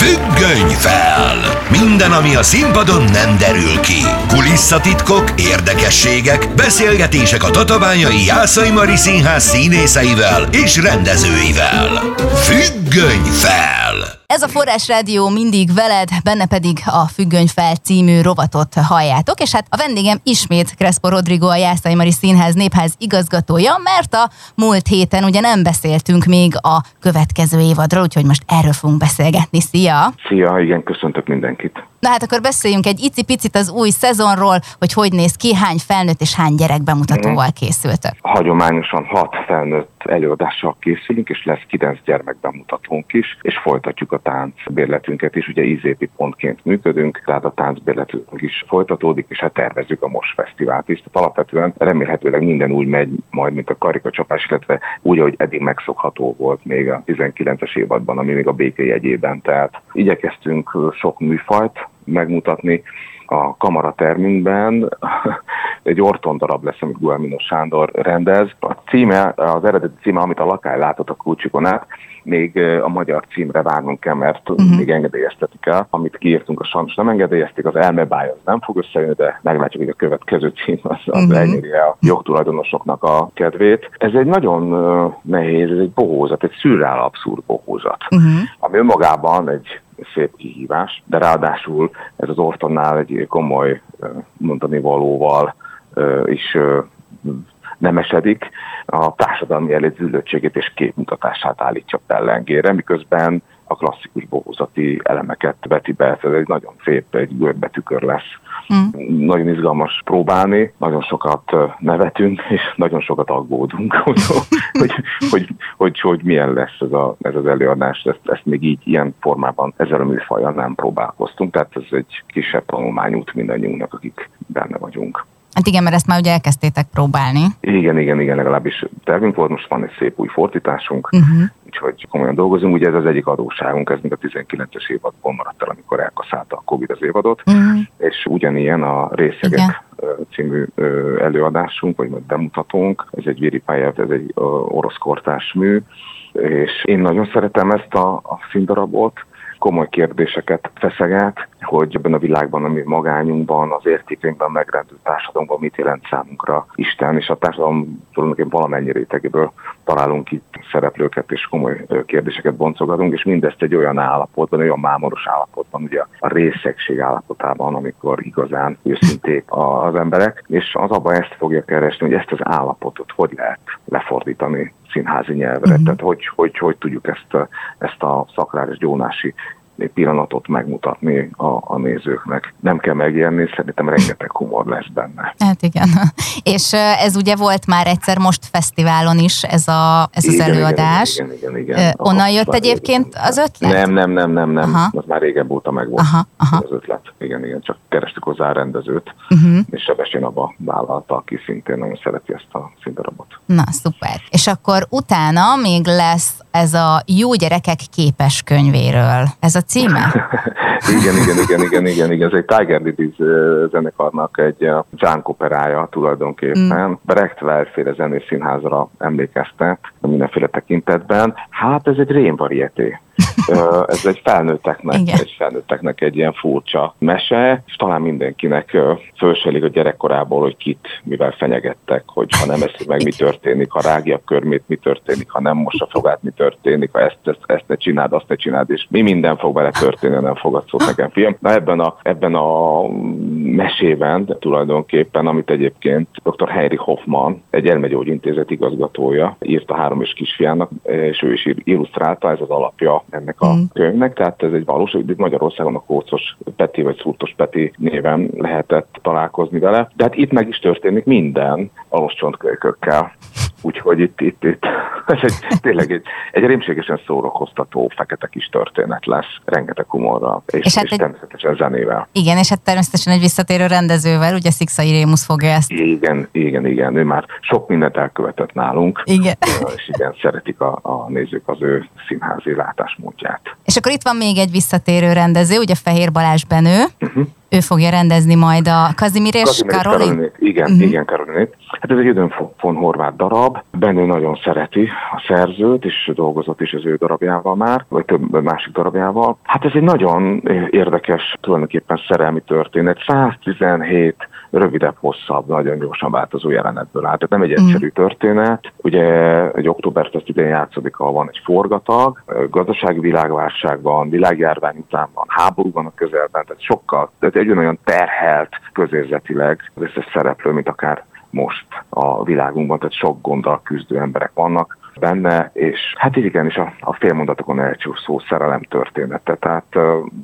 Függöny fel! Minden, ami a színpadon nem derül ki. Kulisszatitkok, érdekességek, beszélgetések a Tatabányai Jászai Mari Színház színészeivel és rendezőivel. Függöny fel! Ez a Forrás Rádió mindig veled, benne pedig a Függöny fel című rovatot halljátok, és hát a vendégem ismét Crespo Rodrigo, a Jászai Mari Színház népház igazgatója, mert a múlt héten ugye nem beszéltünk még a következő évadról, úgyhogy most erről fogunk beszélgetni. Szia! Szia, igen, köszöntök mindenkit! Na hát akkor beszéljünk egy icipicit az új szezonról, hogy néz ki, hány felnőtt és hány gyerek bemutatóval készültök. Hagyományosan 6 felnőtt előadással készülünk, és lesz 9 gyermek bemutatónk is, és folytatjuk a táncbérletünket is, ugye ízépi pontként működünk, tehát a táncbérletünk is folytatódik, és hát tervezzük a MOS Fesztivált is. Tehát alapvetően remélhetőleg minden úgy megy majd, mint a karikacsapás, illetve úgy, ahogy eddig megszokható volt még a 19-es évadban, ami még a béke jegyében. Tehát igyekeztünk sok műfajt megmutatni. A kamaratermünkben egy Orton darab lesz, amit Guelmino Sándor rendez. A címe, az eredeti címe, amit a lakály látott a kulcsikon át, még a magyar címre várnunk kell, mert még engedélyeztetik el. Amit kiírtunk, a sajnos nem engedélyezték, az Elmebáj az nem fog összejönni, de meglátjuk, hogy a következő cím az elnyeri a jogtulajdonosoknak a kedvét. Ez egy nagyon nehéz, ez egy bohózat, egy szürreál abszurd bohózat, ami önmagában egy szép kihívás, de ráadásul ez az Ortonnál egy komoly mondani valóval is nemesedik, a társadalmi elérzülöttségét és képmutatását állítja pellengére, miközben a klasszikus bohózati elemeket veti be. Ez egy nagyon szép, egy görbetükör lesz. Nagyon izgalmas próbálni, nagyon sokat nevetünk, és nagyon sokat aggódunk, hogy milyen lesz ez az előadás. Ezt még így ilyen formában ezzel a műfajjal nem próbálkoztunk, tehát ez egy kisebb tanulmányút mindannyiunknak, akik benne vagyunk. Hát igen, mert ezt már ugye elkezdtétek próbálni. Igen, legalábbis tervünk volt, most van egy szép új fordításunk, úgyhogy komolyan dolgozunk. Ugye ez az egyik adósságunk, ez még a 19-es évadból maradt el, amikor elkasszálta a Covid az évadot, és ugyanilyen a Részegek című előadásunk, vagy bemutatónk, ez egy Viri Pajev, ez egy orosz kortárs mű, és én nagyon szeretem ezt a színdarabot, komoly kérdéseket feszeget, hogy ebben a világban, ami magányunkban, az értékeinkben megrendült társadalomban mit jelent számunkra Isten, és a társadalom tulajdonképpen valamennyi rétegéből találunk itt szereplőket, és komoly kérdéseket boncogatunk, és mindezt egy olyan állapotban, olyan mámoros állapotban, ugye a részegség állapotában, amikor igazán őszinték az emberek, és az abban ezt fogja keresni, hogy ezt az állapotot hogy lehet lefordítani színházi nyelvre, tehát hogy tudjuk ezt a szakrális gyónási pillanatot megmutatni a nézőknek. Nem kell megérni, szerintem rengeteg humor lesz benne. Hát igen. És ez ugye volt már egyszer most fesztiválon is ez az előadás. Igen. Onnan jött egyébként az ötlet? Nem. Az már régen óta megvolt az ötlet. Igen, csak kerestük hozzá a rendezőt, és Sebestyén Abba vállalta, aki szintén nagyon szereti ezt a színdarabot. Na, szuper. És akkor utána még lesz ez a Jó gyerekek képes könyvéről. Ez a címe? Igen. Ez egy Tiger Lilies zenekarnak egy junk operája tulajdonképpen. Brecht-Weill-féle zenészínházra emlékeztet mindenféle tekintetben. Hát ez egy rémvarieté. Ez egy felnőtteknek egy ilyen furcsa mese, és talán mindenkinek fölselik a gyerekkorából, hogy kit mivel fenyegettek, hogy ha nem eszi meg, mi történik, ha rágja a körmét, mi történik, ha nem mossa fogát, mi történik, ha ezt ne csináld, azt ne csináld, és mi minden fog vele történni, nem fogad szót nekem, fiam. Na ebben a mesében tulajdonképpen, amit egyébként dr. Heinrich Hoffmann, egy elmegyógyintézet igazgatója írta 3 kisfiának, és ő is illusztrálta, ez az alapja ennek a könyvnek, tehát ez egy valós, hogy Magyarországon a Kócos Peti vagy Szurtos Peti néven lehetett találkozni vele, de hát itt meg is történik minden aloscsontkölykökkel. Úgyhogy itt ez tényleg egy rémségesen szórakoztató, fekete kis történet lesz, rengeteg humorral, és természetesen zenével. Igen, és hát természetesen egy visszatérő rendezővel, ugye Szikszai Rémusz fogja ezt. Igen, ő már sok mindent elkövetett nálunk, igen. És igen, szeretik a nézők az ő színházi látásmódját. És akkor itt van még egy visszatérő rendező, ugye Fehér Balázs Benő. Ő fogja rendezni majd a Kazimir és Karolin? Igen, Karolinét. Hát ez egy Ödön von Horváth darab. Benő nagyon szereti a szerzőt, és dolgozott is az ő darabjával már, vagy több másik darabjával. Hát ez egy nagyon érdekes, tulajdonképpen szerelmi történet. 117 rövidebb, hosszabb, nagyon gyorsan változó jelenetből áll. Tehát nem egy egyszerű történet. Ugye egy Oktoberfest idején játszódik, ahol van egy forgatag, gazdasági világválság van, világjárvány után van, háború van a közelben, tehát egy olyan terhelt közérzetileg az összes szereplő, mint akár most a világunkban, tehát sok gonddal küzdő emberek vannak benne, és hát igen, is a félmondatokon elcsúszó szerelem története. Tehát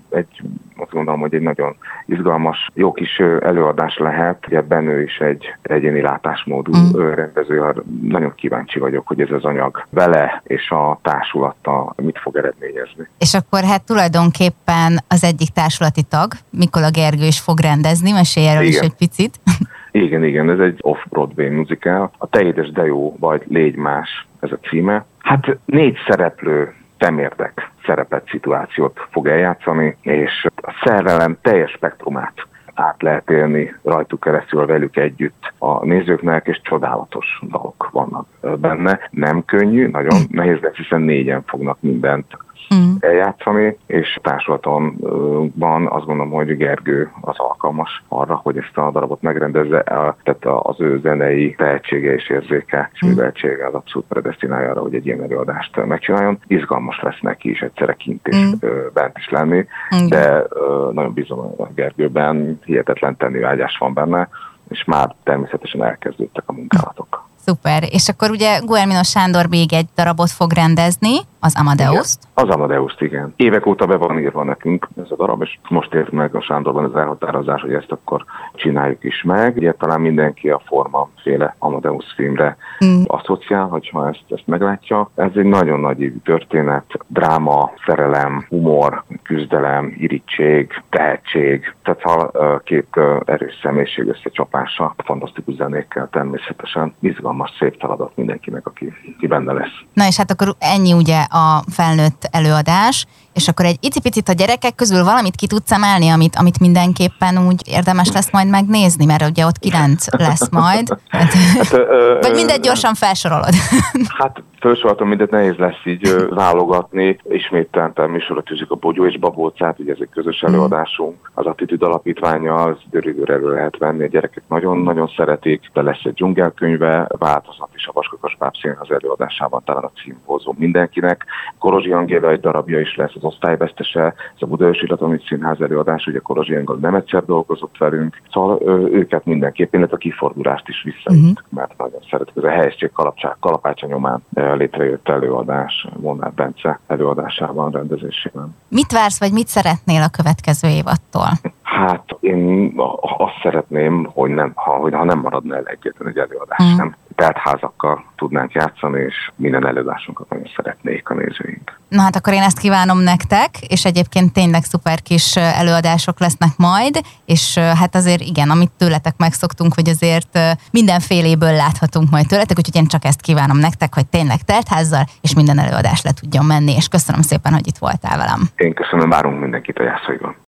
azt gondolom, hogy egy nagyon izgalmas, jó kis előadás lehet. Ugye Benő is egy egyéni látásmódú rendező. Nagyon kíváncsi vagyok, hogy ez az anyag vele és a társulattal mit fog eredményezni. És akkor hát tulajdonképpen az egyik társulati tag, Mikola Gergő is fog rendezni, mesélj erről is egy picit. Igen, ez egy off-Broadway musical. A Te édes de jó, vagy Légy más, ez a címe. Hát 4 szereplő temérdek szerepet, szituációt fog eljátszani, és a szerelem teljes spektrumát át lehet élni rajtuk keresztül velük együtt a nézőknek, és csodálatos dalok vannak benne. Nem könnyű, nagyon nehéz lesz, hiszen 4-en fognak mindent eljátszani, és társulatomban azt gondolom, hogy Gergő az alkalmas arra, hogy ezt a darabot megrendezze, tehát az ő zenei tehetsége és érzéke és műveltsége az abszolút predesztinálja arra, hogy egy ilyen előadást megcsináljon. Izgalmas lesz neki is egyszerre kint és bent is lenni, de nagyon bízom a Gergőben, hihetetlen tennivágyás van benne, és már természetesen elkezdődtek a munkálatok. Szuper. És akkor ugye Guillermo Sándor még egy darabot fog rendezni, az Amadeust. Az Amadeust, igen. Évek óta be van írva nekünk ez a darab, és most ért meg a Sándorban az elhatározás, hogy ezt akkor csináljuk is meg. Ugye talán mindenki a Forman-féle Amadeus filmre asszociál, hogyha ezt meglátja. Ez egy nagyon nagy ívű történet, dráma, szerelem, humor, küzdelem, irítség, tehetség, tehát két erős személyiség összecsapása, fantasztikus zenékkel természetesen. Izgalmas, szép feladat mindenkinek, aki benne lesz. Na és hát akkor ennyi ugye a felnőtt előadás, és akkor egy icipicit a gyerekek közül valamit ki tudsz emelni, amit mindenképpen úgy érdemes lesz majd megnézni, mert ugye ott 9 lesz majd. Vagy mindegy gyorsan felsorolod. Hát felsoroltam, mindent nehéz lesz így válogatni. Ismételten műsorra tűzik a Bogyó és Babócát, ugye ez egy közös előadásunk. Az Attitűd Alapítvánnyal, az időről elő lehet venni. A gyerekek nagyon-nagyon szeretik, de lesz egy dzsungelkönyve, változat is a Vaskakas Báb Színház előadásában, talán a címhozó mindenkinek. Korozsi Angéla egy darabja is lesz, az osztályvesztese, ez a Budaörsi Latonit Színház előadás, ugye Korozsi Angéla nem egyszer dolgozott velünk, szóval őket mindenképpen, illetve a kifordulást is visszaüttek, mert nagyon szeretik. Ez a Helyesség kalapácsa nyomán létrejött előadás, Molnár Bence előadásában, rendezésében. Mit vársz, vagy mit szeretnél a következő évattól? Hát én azt szeretném, hogy ha nem maradna el egyetlen egy előadás, nem teltházakkal tudnánk játszani, és minden előadásunkat nagyon szeretnék a nézőink. Na hát akkor én ezt kívánom nektek, és egyébként tényleg szuper kis előadások lesznek majd, és hát azért igen, amit tőletek megszoktunk, hogy azért mindenféléből láthatunk majd tőletek, úgyhogy én csak ezt kívánom nektek, hogy tényleg teltházzal, és minden előadás le tudjon menni, és köszönöm szépen, hogy itt voltál velem. Én köszönöm, várunk mindenkit a Jászaiban.